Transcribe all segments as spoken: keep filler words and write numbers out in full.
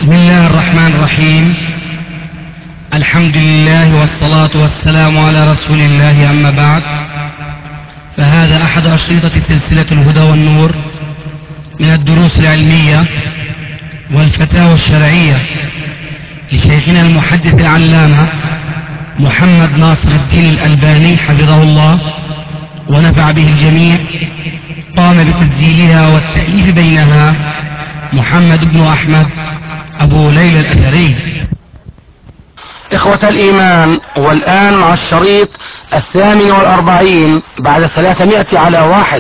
بسم الله الرحمن الرحيم. الحمد لله والصلاة والسلام على رسول الله، أما بعد، فهذا أحد أشرطة سلسلة الهدى والنور من الدروس العلمية والفتاوى الشرعية لشيخنا المحدث العلامة محمد ناصر الدين الألباني حفظه الله ونفع به الجميع. قام بتسجيلها والتأليف بينها محمد بن أحمد أبو ليلى الأثري. إخوة الإيمان، والآن مع الشريط الثامن والأربعين بعد ثلاثمائة على واحد.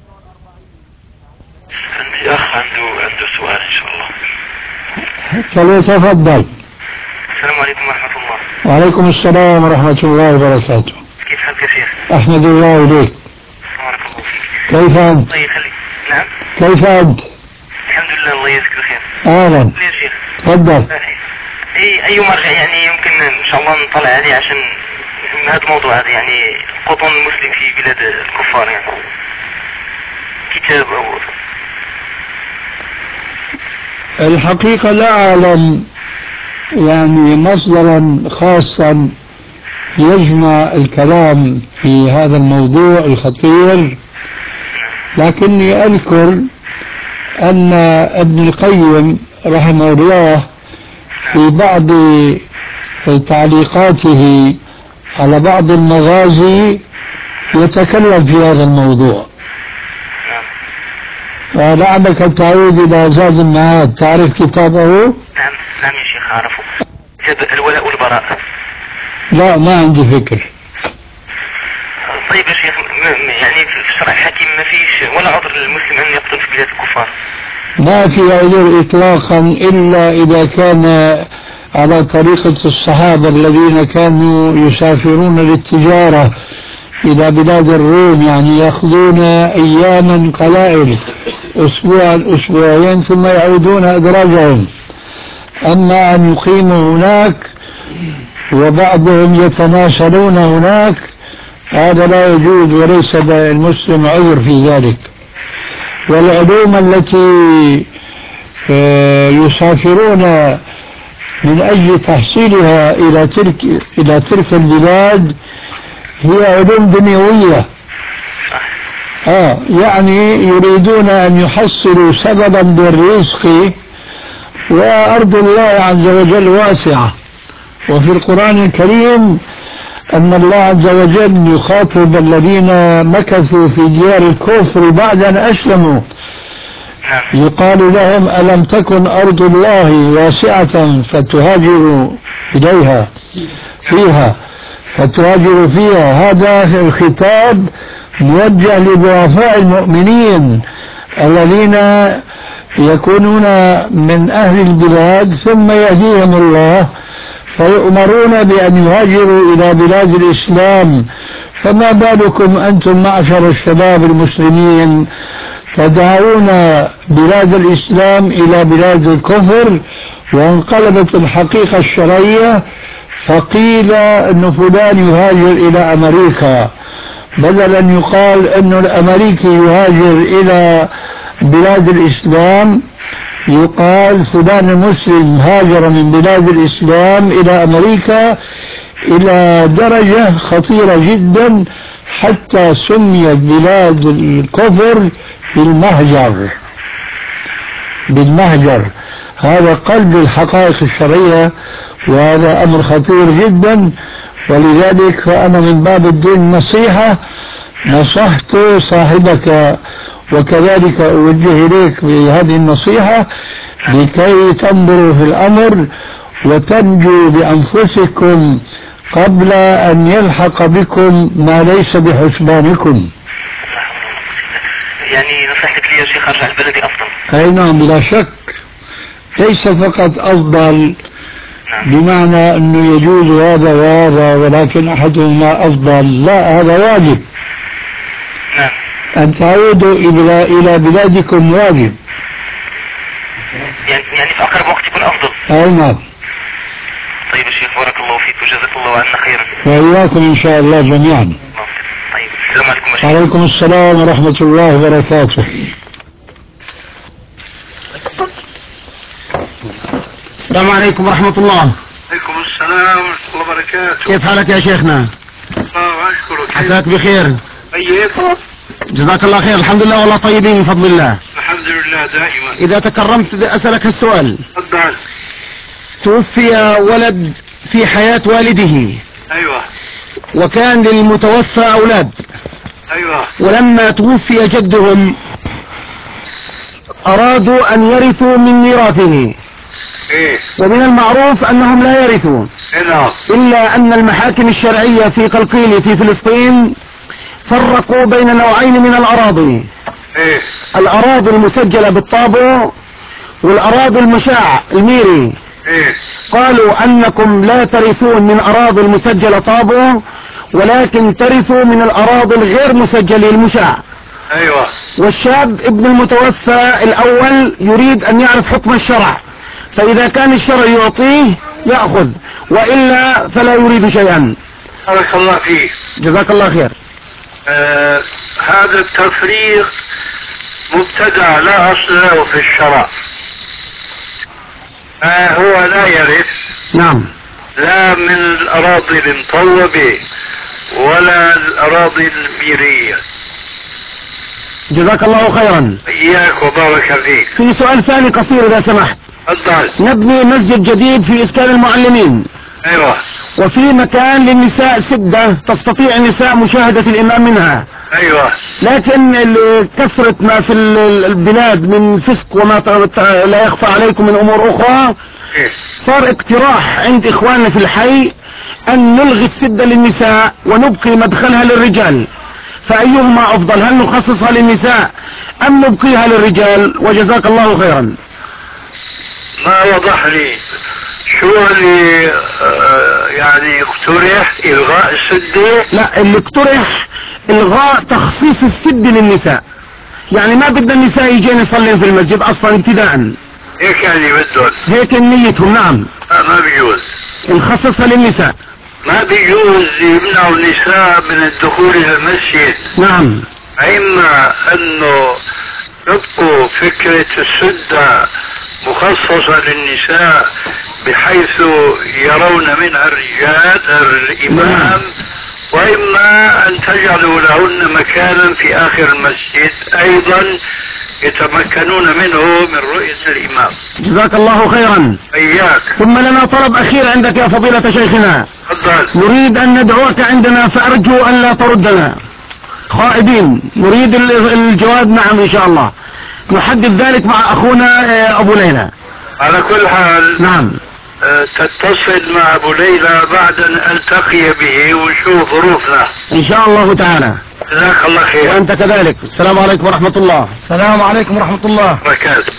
عندي أخ عنده عنده سؤال إن شاء الله. فليتفضل. السلام عليكم ورحمة الله. وعليكم السلام ورحمة الله وبركاته. كيف حالك يا شيخ؟ أحمد الله إليك. بارك الله فيك. كيف أنت؟ الله يخليك. نعم. كيف أنت؟ الحمد لله، الله يجزيك الخير. أهلا. يا شيخ. تفضل. أي أي مرجع يعني يمكن إن شاء الله نطلع عليه عشان من هذا الموضوع هذا، يعني قطن المسلم في بلاد الكفار، يعني كتاب أو الحقيقة لا أعلم يعني مصدرا خاصا يجمع الكلام في هذا الموضوع الخطير، لكني أذكر أن ابن القيم رحمه الله في بعض تعليقاته على بعض المغازي يتكلم في هذا الموضوع. فلعلك تعود إلى زاد المعاد. تعرف كتابه؟ نعم نعم يا شيخ أعرفه، كتاب الولاء والبراء. لا، ما عندي فكر. طيب يا شيخ، يعني في الشرع الحكيم ما فيش ولا عذر للمسلم أن يقتل في بلاد الكفار؟ ما في عذر إطلاقا إلا إذا كان على طريقة الصحابة الذين كانوا يسافرون للتجارة إلى بلاد الروم، يعني يأخذون أياما قلائل، أسبوعا أسبوعين، ثم يعودون أدراجهم. أما أن يقيموا هناك وبعضهم يتناسلون هناك، هذا لا يجوز، وليس المسلم عذر في ذلك. والعلوم التي يسافرون من أجل تحصيلها إلى تلك إلى تلك البلاد هي علوم دنيوية. آه يعني يريدون أن يحصلوا سببا للرزق، وأرض الله عز وجل واسعة. وفي القرآن الكريم أن الله عز وجل يخاطب الذين مكثوا في ديار الكفر بعد أن أسلموا، يقال لهم: ألم تكن أرض الله واسعة فتهاجروا إليها فيها فتهاجروا فيها. هذا الخطاب موجه لضعفاء المؤمنين الذين يكونون من أهل البلاد ثم يهديهم الله فيؤمرون بأن يهاجروا إلى بلاد الإسلام. فما بالكم أنتم معشر الشباب المسلمين تدعون بلاد الإسلام إلى بلاد الكفر؟ وانقلبت الحقيقة الشرعية فقيل أن فلان يهاجر إلى أمريكا، بدل أن يقال أن الأمريكي يهاجر إلى بلاد الإسلام يقال فلان المسلم هاجر من بلاد الإسلام إلى أمريكا، إلى درجة خطيرة جدا حتى سميت بلاد الكفر بالمهجر. بالمهجر هذا قلب الحقائق الشرعية، وهذا أمر خطير جدا. ولذلك فأنا من باب الدين النصيحة نصحت صاحبك، وكذلك أوجه إليك بهذه النصيحة لكي تنظروا في الأمر وتنجوا بأنفسكم قبل أن يلحق بكم ما ليس بحسبانكم. يعني نصيحتك لي يا شيخ أرجع لبلدي أفضل؟ أي نعم، بلا شك. ليس فقط أفضل بمعنى أنه يجوز هذا وهذا ولكن أحدهما أفضل، لا، هذا واجب. نعم. أن تعودوا إلى إلى بلادكم واجب. يعني يعني في أقرب وقت يكون أفضل. أي نعم. طيب يا شيخ، بارك الله فيك وجزاك الله عنا خيرا. وإياكم إن شاء الله جميعا. طيب، السلام عليكم يا شيخ. وعليكم السلام ورحمة الله وبركاته. السلام عليكم ورحمة الله. عليكم السلام ورحمة الله وبركاته. كيف حالك يا شيخنا؟ الله أشكرك. عساك بخير. طيب. جزاك الله خير. الحمد لله والله طيبين من فضل الله. الحمد لله دائما. إذا تكرمت أسألك السؤال. تفضل. توفي ولد في حياة والده. أيوة. وكان للمتوفى أولاد. أيوة. ولما توفي جدهم أرادوا أن يرثوا من ميراثه. إيه. ومن المعروف أنهم لا يرثون. إيه. إلا أن المحاكم الشرعية في قلقيل في فلسطين فرقوا بين نوعين من الأراضي. إيه. الأراضي المسجلة بالطابو والأراضي المشاع الميري. إيه. قالوا أنكم لا ترثون من أراضي المسجلة طابو ولكن ترثوا من الأراضي الغير مسجلة المشاع. أيوة. والشاب ابن المتوفى الأول يريد أن يعرف حكم الشرع، فإذا كان الشرع يعطيه يأخذ وإلا فلا يريد شيئا. بارك الله فيك. جزاك الله خير. آه هذا التفريق مبتدع لا أصل له في الشرع. آه هو لا يرث. نعم. لا من الأراضي المطوبة ولا الأراضي الميرية. جزاك الله خيرا. إياك وبارك فيك. في سؤال ثاني قصير إذا سمحت. تفضل. نبني مسجد جديد في إسكان المعلمين. أيوة. وفي مكان للنساء سدة تستطيع النساء مشاهدة الإمام منها. أيوة. لكن كثرة ما في البلاد من فسق وما لا يخفى عليكم من أمور أخرى صار اقتراح عند إخواننا في الحي أن نلغي السدة للنساء ونبقي مدخلها للرجال، فأيهما أفضل؟ هل نخصصها للنساء أم نبقيها للرجال؟ وجزاك الله خيرا. ما وضح لي شو اللي آه يعني اقترح إلغاء السدة؟ لا، اللي اقترح إلغاء تخصيص السدة للنساء، يعني ما بدنا النساء يجين يصلين في المسجد أصلا ابتداء. هيك يعني بدهم؟ هيك نيتهم. نعم. آه ما بيجوز نخصصها للنساء. ما بيجوز يمنعوا النساء من الدخول إلى المسجد. نعم. إما أنه يبقوا فكرة السدة مخصصة للنساء بحيث يرون منها الرجال الإمام، وإما أن تجعلوا لهن مكانا في آخر المسجد أيضا يتمكنون منه من رؤية الإمام. جزاك الله خيرا. إياك. ثم لنا طلب أخير عندك يا فضيلة شيخنا. تفضل. نريد أن ندعوك عندنا فأرجو أن لا تردنا خائبين، نريد الجواب نعم إن شاء الله. نحدد ذلك مع أخونا أبو ليلى. على كل حال. نعم. تتصل مع أبو ليلى بعد أن ألتقي به ونشوف ظروفنا إن شاء الله تعالى. جزاك الله خير. وأنت كذلك. السلام عليكم ورحمة الله. السلام عليكم ورحمة الله وبركاته.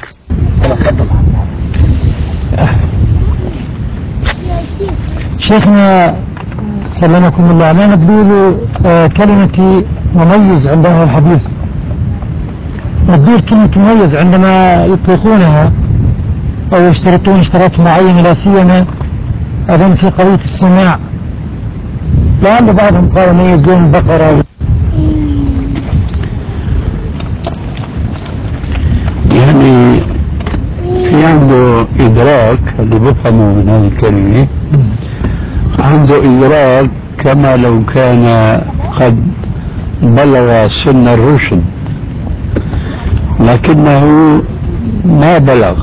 شيخنا سلمكم الله، أنا نقول آه كلمتي مميز عند أهل الحديث. نقول كلمة مميز عندما يطلقونها أو يشترطون اشتراط معين، لا سيما أظن في قضية السماع، لعل بعضهم قال ميزون بقرة. يعني في عنده إدراك اللي بفهمه من هذه الكلمة، عنده إدراك كما لو كان قد بلغ سن الرشد، لكنه ما بلغ.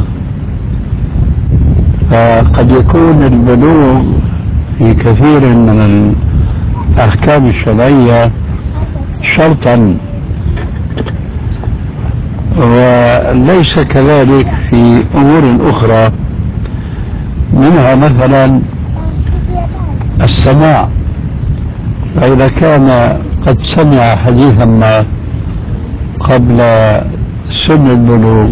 فقد يكون البلوغ في كثير من الأحكام الشرعية شرطا، وليس كذلك في أمور أخرى، منها مثلا السماع. فإذا كان قد سمع حديثا ما قبل سن البلوغ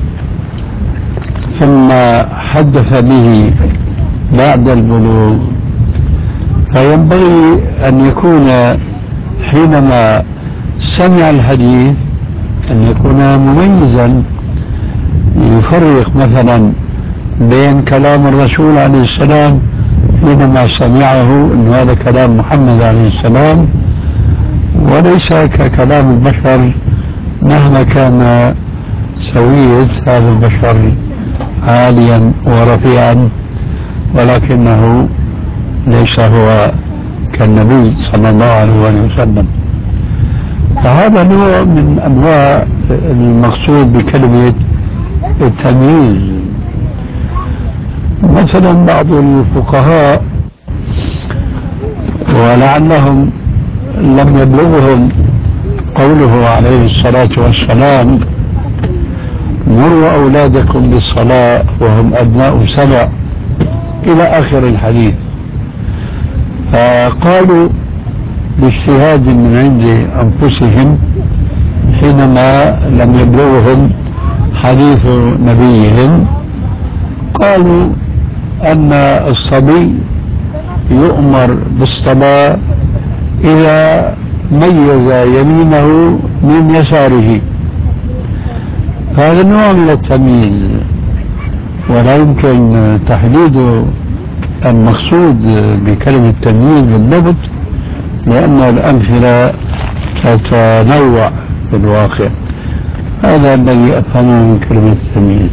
ثم حدث به بعد البلوغ، فينبغي أن يكون حينما سمع الحديث أن يكون مميزا، يفرق مثلا بين كلام الرسول عليه السلام حينما سمعه أن هذا كلام محمد عليه السلام وليس ككلام البشر مهما كان سوية هذا البشر عاليا ورفيعا، ولكنه ليس هو كالنبي صلى الله عليه وسلم. فهذا نوع من أنواع المقصود بكلمة التمييز. مثلا بعض الفقهاء ولعلهم لم يبلغهم قوله عليه الصلاة والسلام: مروا أولادكم بالصلاة وهم أبناء سبع، إلى آخر الحديث. فقالوا باجتهاد من عند أنفسهم حينما لم يبلغهم حديث نبيهم، قالوا أن الصبي يؤمر بالصلاة إذا ميز يمينه من يساره. هذا نوع من التمييز، ولا يمكن تحديد المقصود بكلمة تمييز بالضبط، لأن الأمثلة تتنوع في الواقع. هذا الذي أفهمه من كلمة تمييز.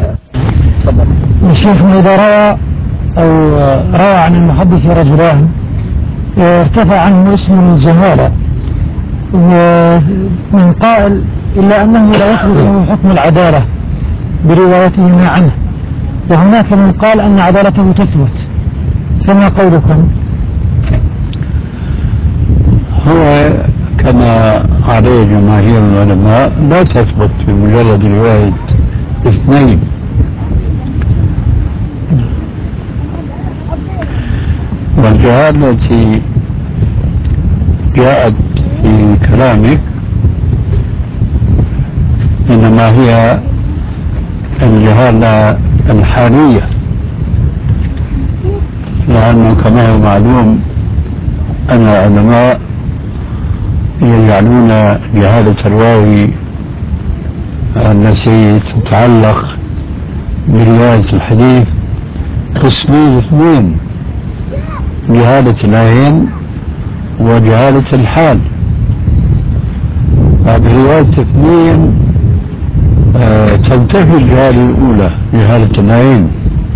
شيخنا إذا روى أو روى عن المحدث رجلان ارتفع عنه اسم الجهالة من قائل إلا أنه لا يثبت له حكم العدالة بروايتهما عنه، وهناك من قال أن عدالته تثبت، فما قولكم؟ هو كما عليه جماهير العلماء لا تثبت بمجرد رواية اثنين. والجهالة التي جاءت في كلامك إنما هي الجهالة الحالية، لأنه كما هو معلوم أن العلماء يجعلون جهالة الراوي التي تتعلق برواية الحديث قسمين اثنين: جهالة العين وجهالة الحال. فبرواية اثنين آه تنتفي الجهالة الأولى جهالة العين،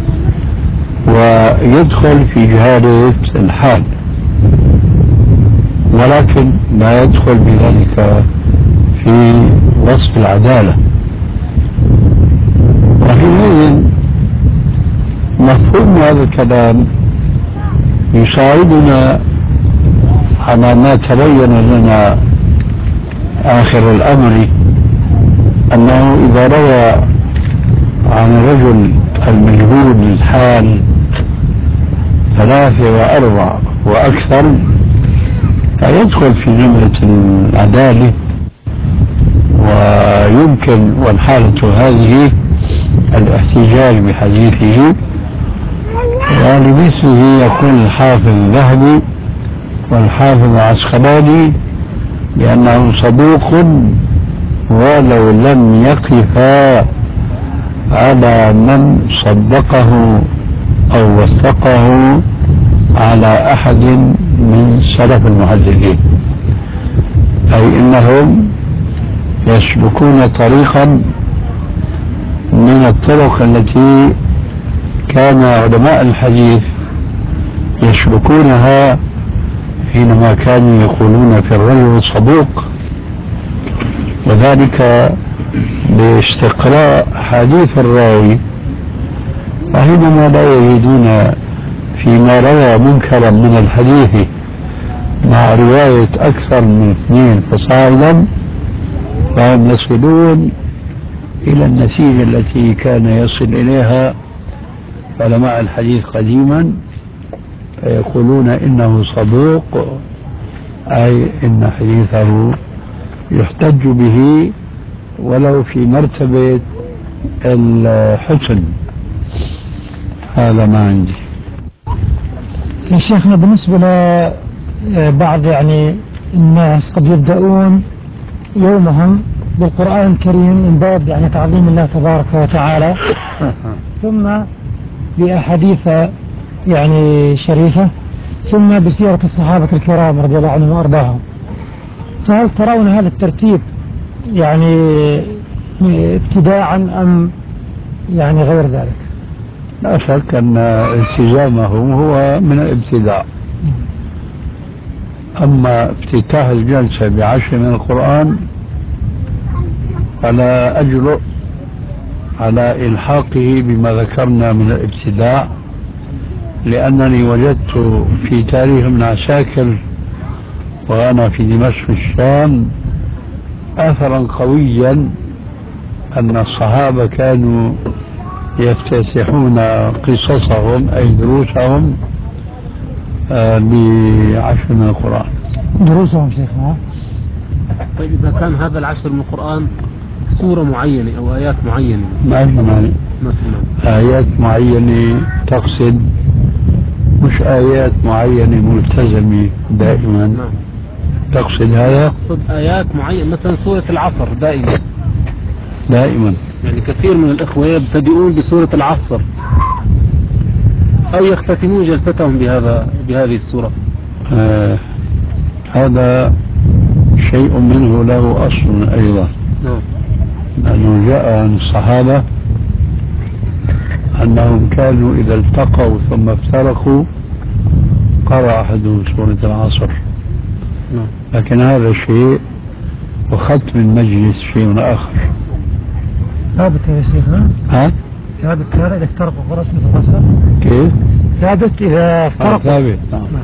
ويدخل في جهالة الحال، ولكن لا يدخل بذلك في وصف العدالة. وحينئذ مفهوم هذا الكلام يساعدنا على ما تبين لنا آخر الأمر، أنه إذا روى عن الرجل المجهول الحال ثلاثة وأربع وأكثر فيدخل في جملة العدالة، ويمكن والحالة هذه الاحتجاج بحديثه. ولمثله يقول الحافظ الذهبي والحافظ العسقلاني لأنه صدوق ولو لم يقفا على من صدقه أو وثقه على أحد من سلف المحدثين، أي إنهم يسلكون طريقا من الطرق التي كان علماء الحديث يسلكونها حينما كانوا يقولون في الرجل صدوق، وذلك باستقراء حديث الراوي. وحينما لا يجدون فيما روى منكرا من الحديث مع رواية أكثر من اثنين فصاعدا، فهم يصلون إلى النتيجة التي كان يصل إليها علماء الحديث قديما، فيقولون إنه صدوق، أي إن حديثه يحتج به ولو في مرتبة الحسن. هذا ما عندي. يا شيخنا بالنسبة لبعض يعني الناس قد يبدأون يومهم بالقرآن الكريم من باب يعني تعظيم الله تبارك وتعالى، ثم بأحاديث يعني شريفة، ثم بسيرة الصحابة الكرام رضي الله عنهم وأرضاهم. فهل ترون هذا الترتيب يعني ابتداعا أم يعني غير ذلك؟ لا شك أن التزامه هو من الابتداع. أما افتتاح الجلسة بعشر من القرآن فلا أجرؤ على إلحاقه بما ذكرنا من الابتداع، لأنني وجدت في تاريخ ابن عساكر وأنا في دمشق الشام أثرا قويا أن الصحابة كانوا يفتتحون قصصهم أي دروسهم بعشر من القرآن. دروسهم شيخنا. طيب إذا كان هذا العشر من القرآن سورة معينة أو آيات معينة، ما يعني مثلا آيات معينة تقصد مش آيات معينة ملتزمة دائما؟ نعم. تقصد هذا؟ أقصد آيات معينة مثلا سورة العصر دائما دائما يعني كثير من الإخوة يبتدئون بسورة العصر أو يختتمون جلستهم بهذا بهذه السورة. آه هذا شيء منه له أصل أيضا. نعم. لأنه جاء عن الصحابة أنهم كانوا إذا التقوا ثم افترقوا قرأ أحدهم سورة العصر. نعم. لكن هذا شيء وختم المجلس شيء آخر. ثابت يا شيخنا؟ ها؟ ثابت هذا إذا افترقوا قرأت مثل العصر؟ كيف؟ ثابت إذا افترقوا. آه ثابت. نعم. نعم.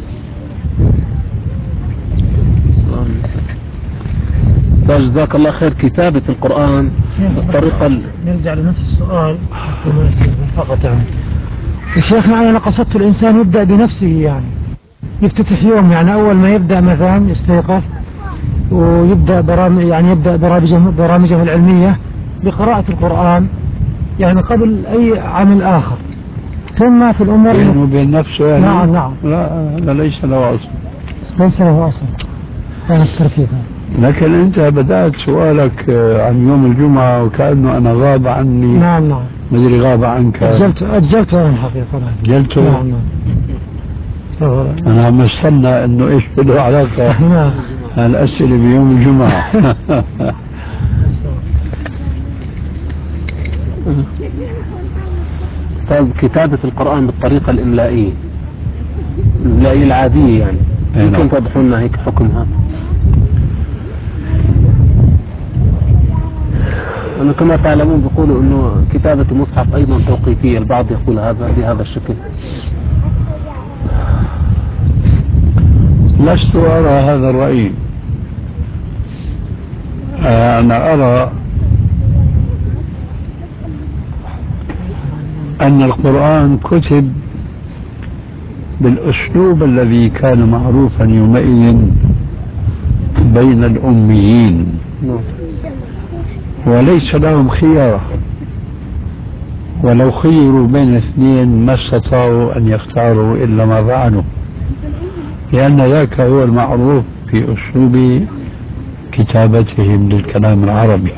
أستاذ جزاك الله خير، كتابة القرآن بالطريقة ال... نرجع لنفس السؤال فقط يعني. شيخنا أنا قصدت الإنسان يبدأ بنفسه يعني يفتتح يوم يعني أول ما يبدأ مثلا يستيقظ ويبدأ برامج يعني يبدأ برامجه برامجه العلمية بقراءة القرآن يعني قبل أي عمل آخر، ثم في الأمور بينه وبين نفسه يعني. نعم نعم. لا هذا ليس له أصل. ليس له أصل هذا الترتيب. لكن أنت بدأت سؤالك عن يوم الجمعة وكأنه أنا غاب عني. نعم نعم. مدري غاب عنك. أجلت أجلت أنا الحقيقة. أجلته. نعم نعم. أنا عم استنى إنه إيش له علاقة الأسئلة بيوم الجمعة. أستاذ، كتابة القرآن بالطريقة الإملائية الإملائية العادية يعني يمكن توضحوا لنا هيك حكمها؟ أنا كما تعلمون بيقولوا إنه كتابة المصحف أيضا توقيفية، البعض يقول هذا بهذا الشكل. لست أرى هذا الرأي. أنا أرى أن القرآن كتب بالأسلوب الذي كان معروفا يومئذ بين الأميين وليس لهم خيار، ولو خيروا بين اثنين ما استطاعوا أن يختاروا إلا ما فعلوا، لأن ذاك هو المعروف في أسلوب كتابتهم للكلام العربي.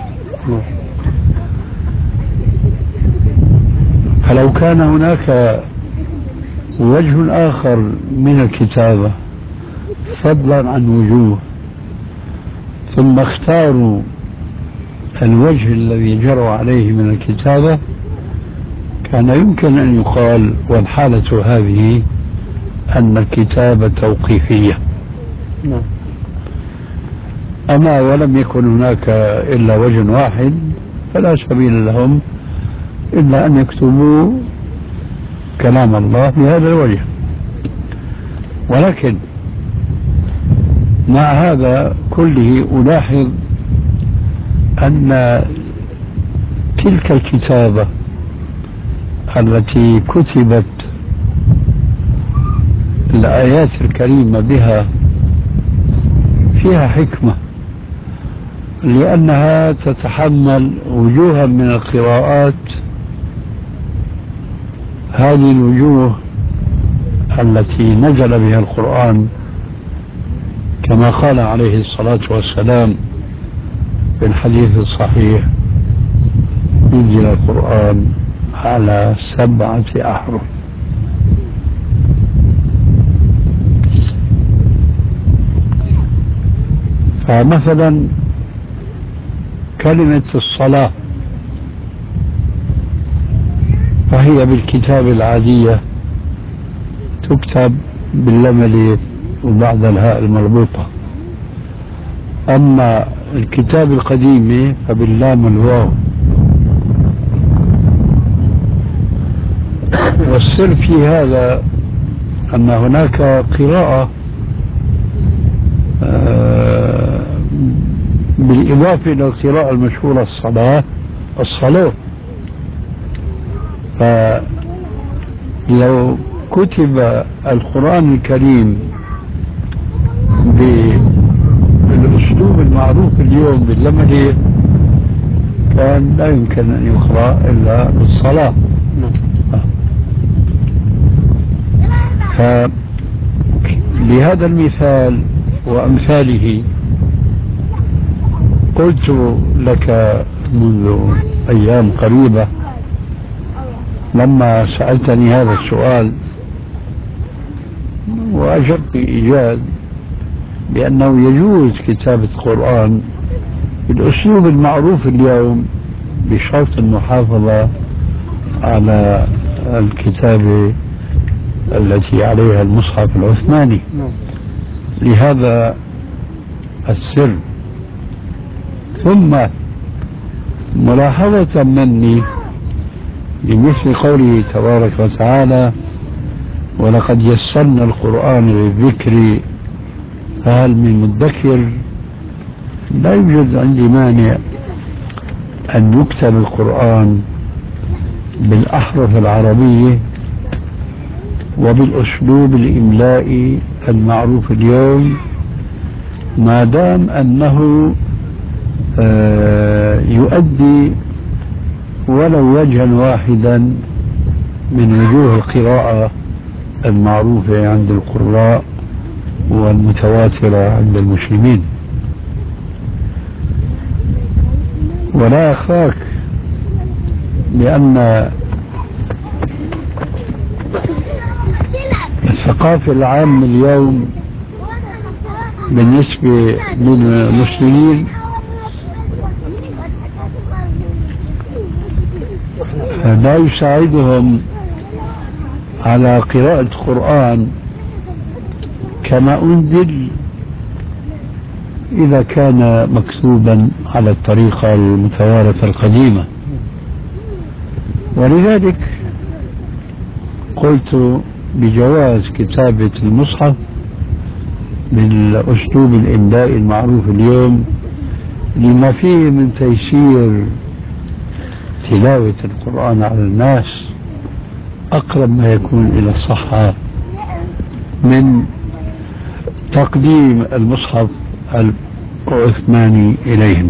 فلو كان هناك وجه آخر من الكتابة فضلا عن وجوه ثم اختاروا الوجه الذي جروا عليه من الكتابة كان يمكن أن يقال والحالة هذه أن الكتابة توقيفية. أما ولم يكن هناك إلا وجه واحد فلا سبيل لهم إلا أن يكتبوا كلام الله بهذا الوجه. ولكن مع هذا كله ألاحظ أن تلك الكتابة التي كتبت الآيات الكريمة بها فيها حكمة، لأنها تتحمل وجوها من القراءات. هذه الوجوه التي نزل بها القرآن كما قال عليه الصلاة والسلام في الحديث الصحيح: نزل القرآن على سبعة أحرف. فمثلا كلمة الصلاة فهي بالكتابة العادية تكتب باللملة وبعد الهاء المربوطة، أما الكتاب القديمة فباللام والواو. والسر في هذا أن هناك قراءة آه بالإضافة إلى القراءة المشهورة الصلاة الصلاة فلو كتب القرآن الكريم بالأسلوب المعروف اليوم باللملة كان لا يمكن أن يقرأ إلا بالصلاة. فبهذا المثال وأمثاله قلت لك منذ أيام قريبة لما سألتني هذا السؤال وأجبت بإيجاز بأنه يجوز كتابة القرآن بالأسلوب المعروف اليوم بشرط المحافظة على الكتابة التي عليها المصحف العثماني. لهذا السر. ثم ملاحظة مني لمثل قوله تبارك وتعالى ولقد يسرنا القرآن للذكر فهل من مدكر، لا يوجد عندي مانع أن يكتب القرآن بالأحرف العربية وبالأسلوب الإملائي المعروف اليوم ما دام أنه يؤدي ولو وجها واحدا من وجوه القراءة المعروفة عند القراء والمتواترة عند المسلمين. ولا يخفاك بأن الثقافة العامة اليوم بالنسبة للمسلمين لا يساعدهم على قراءة القرآن كما أنزل إذا كان مكتوبا على الطريقة المتوارثة القديمة. ولذلك قلت بجواز كتابة المصحف بالأسلوب الإملائي المعروف اليوم لما فيه من تيسير تلاوة القرآن على الناس أقرب ما يكون إلى الصحة من تقديم المصحف العثماني إليهم.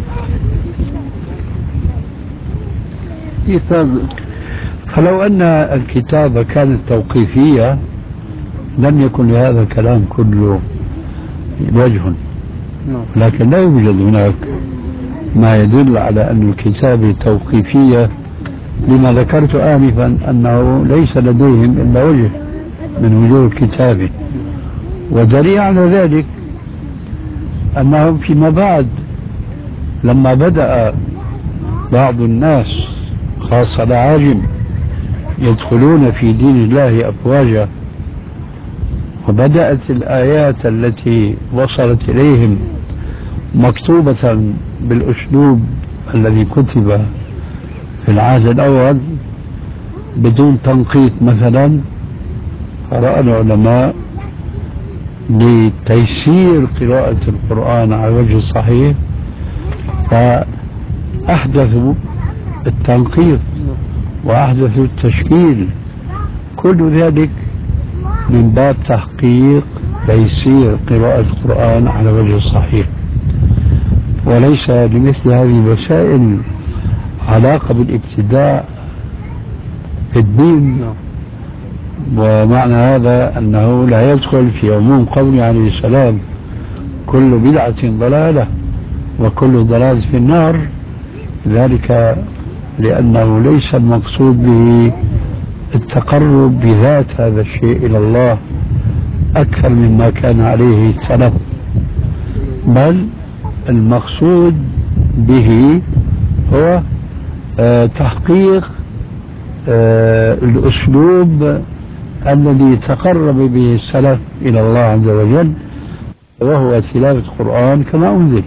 فلو أن الكتابة كانت توقيفية لم يكن لهذا الكلام كله وجه، لكن لا يوجد هناك ما يدل على أن الكتابة توقيفية لما ذكرت آنفا أنه ليس لديهم إلا وجه من وجوه الكتابة. ودليل على ذلك أنهم فيما بعد لما بدأ بعض الناس خاصة العاجم يدخلون في دين الله أفواجا وبدأت الآيات التي وصلت إليهم مكتوبة بالأسلوب الذي كتب في العهد الأول بدون تنقيط مثلا، فرأى العلماء لتيسير قراءة القرآن على وجه الصحيح فأحدثوا التنقيط وأحدثوا التشكيل، كل ذلك من باب تحقيق تيسير قراءة القرآن على وجه الصحيح. وليس لمثل هذه الوسائل علاقة بالابتداع في الدين. ومعنى هذا أنه لا يدخل في عموم قوله عليه السلام كل بدعة ضلالة وكل ضلالة في النار، ذلك لأنه ليس المقصود به التقرب بذات هذا الشيء إلى الله أكثر مما كان عليه السلف، بل المقصود به هو تحقيق آه الأسلوب الذي تقرب به السلف إلى الله عز وجل، وهو تلاوة القرآن كما أنزل.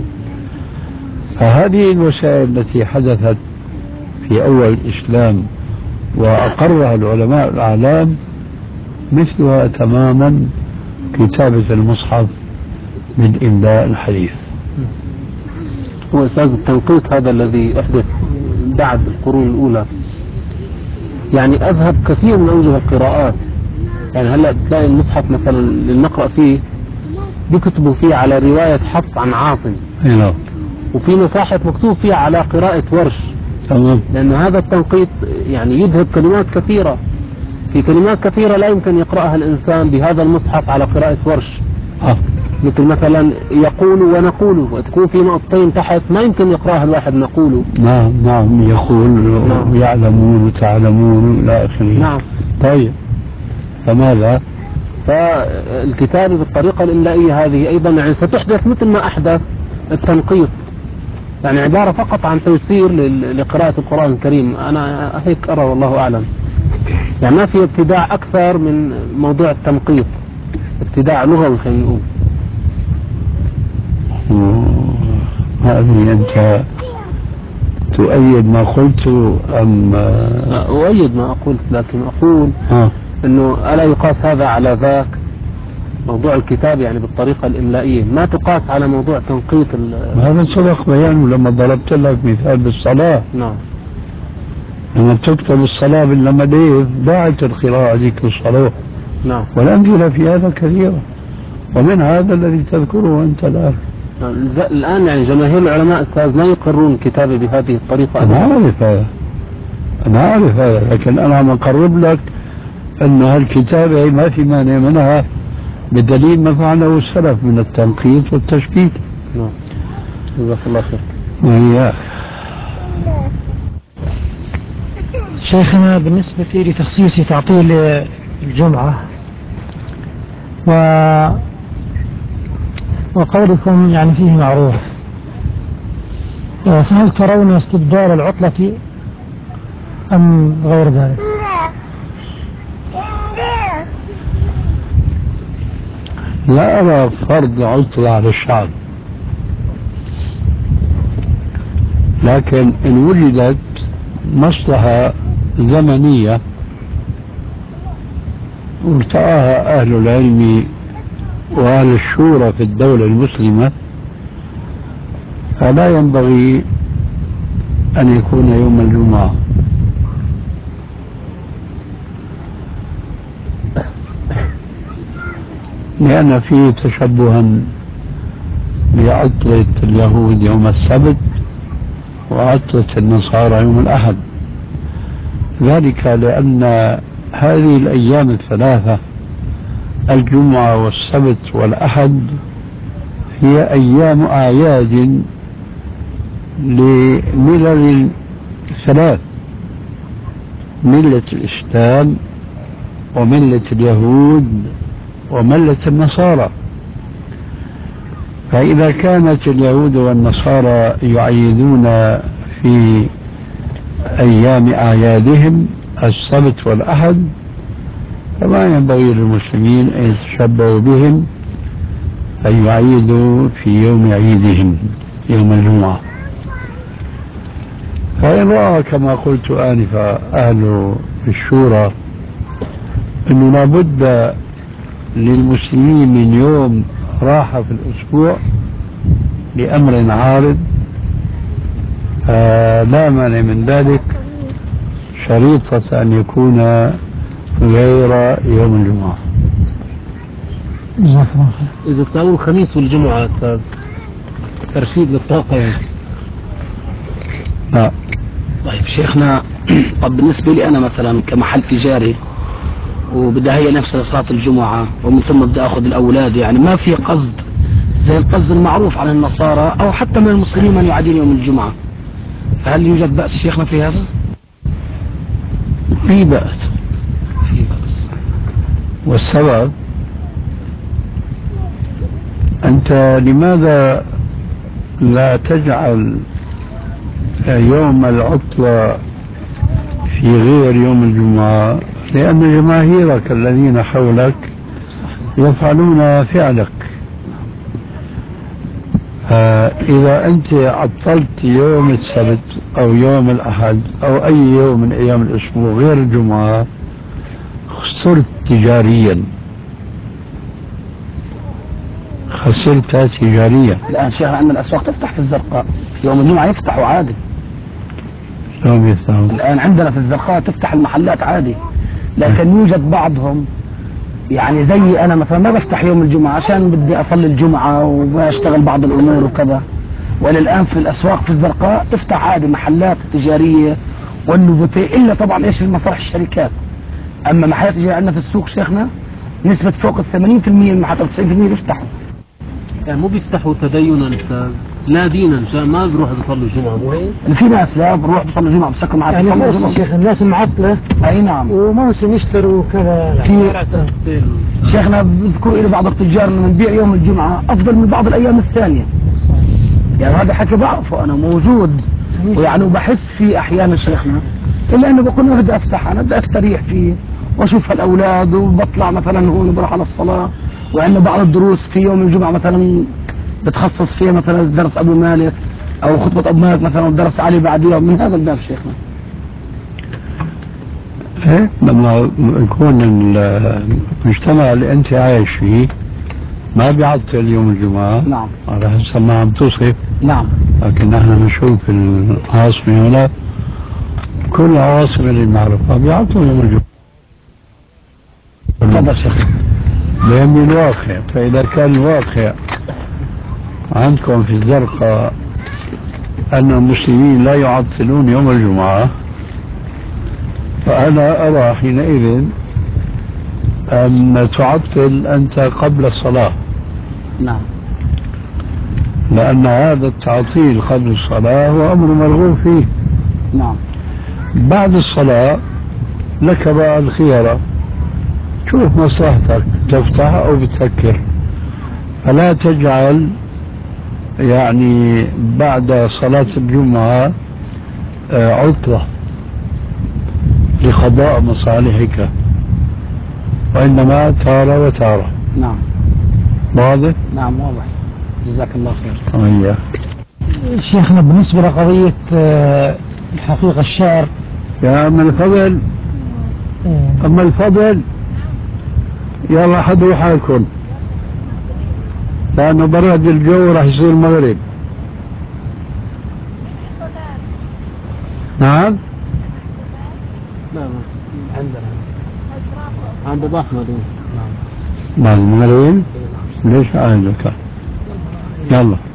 فهذه الوسائل التي حدثت في أول الإسلام وأقرها العلماء الأعلام مثلها تماما كتابة المصحف من إملاء الحديث. هو أستاذ التنقيط هذا الذي أحدث بعد القرون الأولى يعني أذهب كثير من أوجه القراءات. يعني هلأ تلاقي المصحف مثلا اللي نقرأ فيه بيكتبوا فيه على رواية حفص عن عاصم، نعم، وفي مصاحف مكتوب فيها على قراءة ورش. تمام. لأن هذا التنقيط يعني يذهب كلمات كثيرة، في كلمات كثيرة لا يمكن يقرأها الإنسان بهذا المصحف على قراءة ورش. آه. مثل مثلا يقول ونقول، وتكون في نقطتين تحت ما يمكن يقرأها الواحد نقول. نعم نعم، يقول نعم. يعلمون وتعلمون إلى آخره. نعم. طيب، فماذا؟ فالكتابة بالطريقة الإملائية هذه أيضا يعني ستحدث مثل ما أحدث التنقيط، يعني عبارة فقط عن تيسير لقراءة القرآن الكريم. أنا هيك أرى والله أعلم. يعني ما في ابتداع أكثر من موضوع التنقيط، ابتداع لغوي خلينا نقول. هذه أنت تؤيد ما قلت أم؟ أؤيد ما قلت، لكن أقول آه. أنه ألا يقاس هذا على ذاك؟ موضوع الكتاب يعني بالطريقة الإملائية ما تقاس على موضوع تنقيط. هذا سبق بيانه لما ضربت لك مثال بالصلاة. نعم. لما تكتب الصلاة باللمديف ضاعت القراءة ذيك الصلاة. نعم. والأمثلة في هذا كثيرة، ومن هذا الذي تذكره أنت الآن. الآن يعني جماهير العلماء أستاذ لا يقرون الكتابة بهذه الطريقة. أنا أعرف هذا، أنا أعرف هذا، لكن أنا عم أقرب لك أن هالكتابة ما في مانع منها بدليل ما فعله السلف من التنقيط والتشكيك. نعم. جزاك الله خير. وإياك. شيخنا بالنسبة لتخصيص تعطيل الجمعة و... وقولكم يعني فيه معروف، فهل ترون استبدال العطلة أم غير ذلك؟ لا أرى فرض عطلة على الشعب، لكن إن وجدت مصلحة زمنية ارتآها أهل العلم وأهل الشورى في الدولة المسلمة فلا ينبغي أن يكون يوم الجمعة. لأن فيه تشبها بعطلة اليهود يوم السبت وعطلة النصارى يوم الأحد، ذلك لأن هذه الأيام الثلاثة الجمعة والسبت والأحد هي أيام أعياد لملل ثلاث: ملة الإسلام وملة اليهود وملة النصارى. فإذا كانت اليهود والنصارى يعيدون في أيام أعيادهم السبت والأحد فما ينبغي للمسلمين أن يتشبهوا بهم أن يعيدوا في يوم عيدهم يوم الجمعة. فإن رأى كما قلت آنفا أهل الشورى أنه لابد للمسلمين من يوم راحة في الأسبوع لأمر عارض لا مانع من ذلك، شريطة أن يكون غير يوم الجمعة. جزاك الله خير. إذا تساوي الخميس والجمعة ترشيد للطاقة يعني. لا. طيب شيخنا، طب بالنسبة لي أنا مثلا كمحل تجاري وبدي هي نفسها صلاة الجمعة ومن ثم بدي أخذ الأولاد، يعني ما في قصد زي القصد المعروف عن النصارى أو حتى من المسلمين من يعادين يوم الجمعة، فهل يوجد بأس شيخنا في هذا؟ في بأس. في بأس. والسبب أنت لماذا لا تجعل يوم العطلة في غير يوم الجمعة؟ لأن جماهيرك الذين حولك يفعلون فعلك. إذا أنت عطلت يوم السبت أو يوم الأحد أو أي يوم من أيام الأسبوع غير الجمعة خسرت تجاريا، خسرت تجاريا. الآن شيخ عندنا الأسواق تفتح في الزرقاء يوم الجمعة، يفتحوا عادي. يوم يفتحوا الآن عندنا في الزرقاء تفتح المحلات عادي، لكن يوجد بعضهم يعني زي أنا مثلا ما بفتح يوم الجمعة عشان بدي أصلي الجمعة وبشتغل بعض الأمور وكذا. وللآن في الأسواق في الزرقاء تفتح عادي محلات تجارية والنوفوتي، إلا طبعا إيش المصالح الشركات. أما محلات تجارية عندنا في السوق شيخنا نسبة فوق ال ثمانين بالمئة المحلات أو تسعين بالمئة بيفتحوا. يعني مو بيفتحوا تدينا لا دينا، ما بيروحوا بيصلوا الجمعة. مو هيك؟ في ناس لا بروح بيصلوا الجمعة بسكن معك يعني بيصلوا موسم الجمعة. شيخ الناس معطلة. أي نعم. وموسم يشتروا كذا. في شيخنا بذكروا إلى بعض التجار إنه نبيع يوم الجمعة أفضل من بعض الأيام الثانية. يعني هذا حكي بعرفه أنا موجود، ويعني وبحس فيه أحيانا شيخنا، إلا إنه بكون ما بدي أفتح، أنا بدي أستريح فيه وأشوف الأولاد وبطلع مثلا هون وبروح على الصلاة. وعندنا بعض الدروس في يوم الجمعة مثلا بتخصص فيها مثلا درس أبو مالك أو خطبة أبو مالك مثلا ودرس علي بعديها، من هذا الباب شيخنا. إيه لما يكون المجتمع اللي أنت عايش فيه ما بيعطل يوم الجمعة. نعم. على حسب ما عم توصف. نعم. لكن نحن بنشوف العاصمة هنا كل العواصم اللي بنعرفها بيعطوا يوم الجمعة. تفضل شيخ. بهم الواقع. فإذا كان الواقع عندكم في الزرقاء أن المسلمين لا يعطلون يوم الجمعة، فأنا أرى حينئذ أن تعطل أنت قبل الصلاة. نعم. لأن هذا التعطيل قبل الصلاة هو أمر مرغوب فيه. نعم. بعد الصلاة لك بقى الخيارة، شوف مصلحتك تفتح أو بتسكر. فلا تجعل يعني بعد صلاة الجمعة عطلة لقضاء مصالحك، وإنما تارة وتارة. نعم. واضح؟ نعم واضح. جزاك الله خير. وإياك. شيخنا بالنسبة لقضية الحقيقة الشعر، يا أما الفضل أما الفضل يلا حضروا حالكم، لأنه برد الجو راح يصير المغرب. نعم. لا عندنا عند ابو احمد. نعم. مع المغرب ليش عندك؟ يلا.